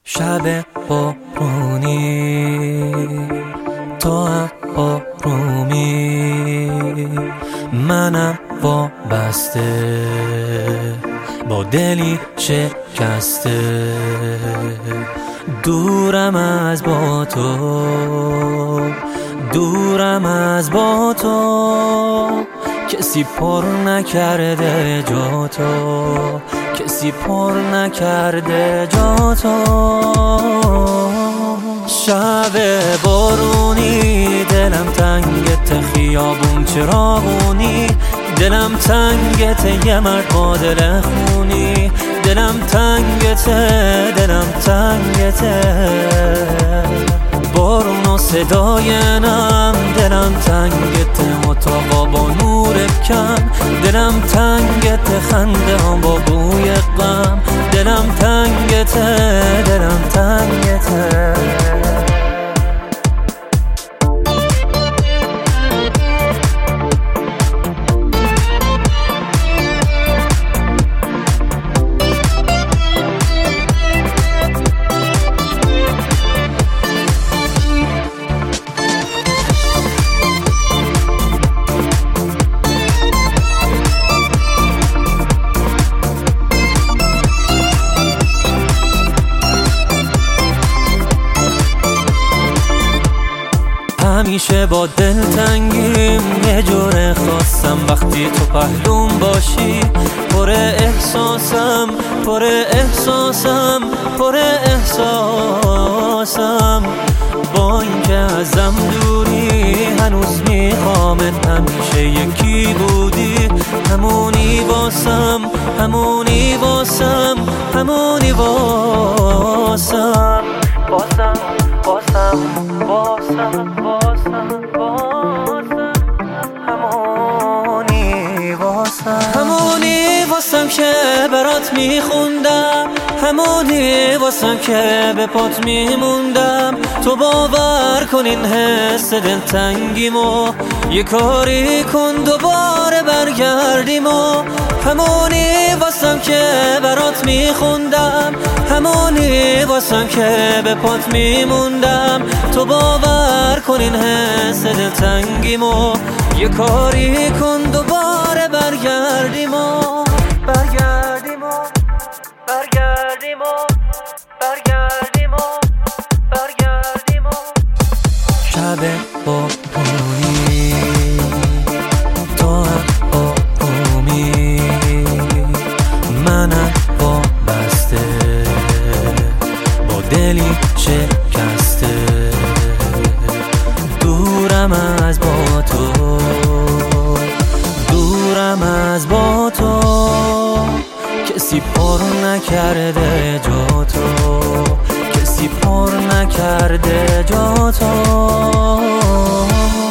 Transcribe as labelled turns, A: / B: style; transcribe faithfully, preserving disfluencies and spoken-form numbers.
A: شب بارونی تو آرومی منم وابسته با دلی شکسته دورم از با تو دورم از با تو کسی پر نکرده جا تو کسی پر نکرده جا تو شب بارونی دلم تنگت خیابون چراغونی دلم تنگت یه مرد با دل خونی دلم تنگته دلم تنگته بارون و صدای نم دلم تنگته مطاقا با نور کم دلم تنگته خنده هم با بوی غم دلم تنگته دلم تنگته همیشه با دلتنگیم یه جوره خواستم وقتی تو پهلوم باشی پر احساسم پر احساسم پر احساسم با اینکه ازم دوری هنوز میخوامت همیشه یکی بودی همونی واسم همونی واسم همونی واسم واسم واسم واسم واسم واسم همونی واسم همونی واسم که برات میخوندم همونی واسم که به پات میموندم تو باور کن این حس دلتنگیمو یه کاری کن دوباره برگردیم و همونی واسم که برات میخوندم همونی واسم که به پات میموندم تو باور کن این حس دلتنگیمو یه کاری کن دوباره برگردیم و برگردیم و برگردیم و برگردیم و برگردیم و شب بارونی تو آرومی منم وابسته با دلی شکسته دورم از با تو دورم از با تو کسی پر نکرده جا تو کسی پر نکرده جا تو